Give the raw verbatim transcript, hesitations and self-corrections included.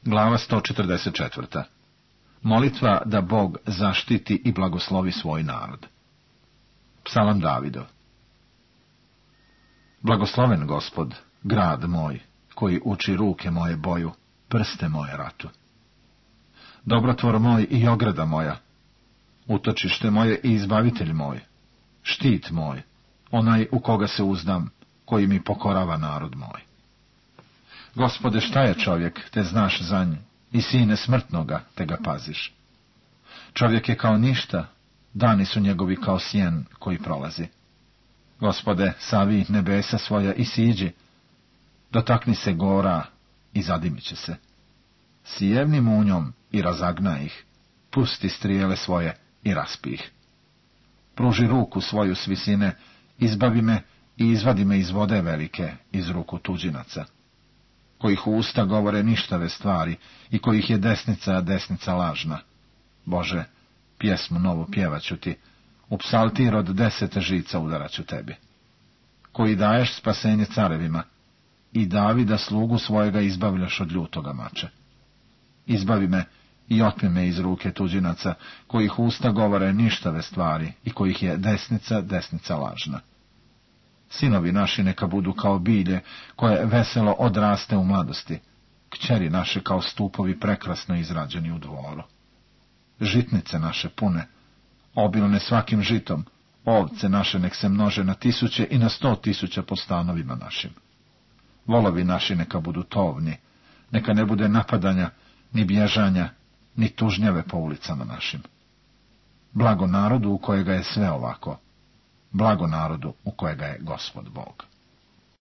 Glava sto četrdeset četvrta. Molitva da Bog zaštiti i blagoslovi svoj narod. Psalam Davidov. Blagosloven Gospod, grad moj, koji uči ruke moje boju, prste moje ratu. Dobrotvor moj i ograda moja, utočište moje i izbavitelj moj, štit moj, onaj u koga se uzdam, koji mi pokorava narod moj. Gospode, šta je čovjek, te znaš za nj, i sine smrtnoga, te ga paziš. Čovjek je kao ništa, dani su njegovi kao sjen koji prolazi. Gospode, savi nebesa svoja i siđi, dotakni se gora i zadimit će se. Sijevni munjom i razagna ih, pusti strijele svoje i raspi ih. Pruži ruku svoju s visine, izbavi me i izvadi me iz vode velike, iz ruku tuđinaca, kojih usta govore ništave stvari i kojih je desnica, desnica lažna. Bože, pjesmu novu pjevaću ti, u psaltir od deset žica udaraću tebi, koji daješ spasenje carevima i Davida slugu svojega izbavljaš od ljutoga mača. Izbavi me i otmi me iz ruke tuđinaca, kojih usta govore ništave stvari i kojih je desnica, desnica lažna. Sinovi naši neka budu kao bilje, koje veselo odraste u mladosti, kćeri naše kao stupovi prekrasno izrađeni u dvoru. Žitnice naše pune, obilne svakim žitom, ovce naše nek se množe na tisuće i na sto tisuća po stanovima našim. Volovi naši neka budu tovni, neka ne bude napadanja, ni bježanja, ni tužnjave po ulicama našim. Blago narodu u kojega je sve ovako, blago narodu u kojega je Gospod Bog.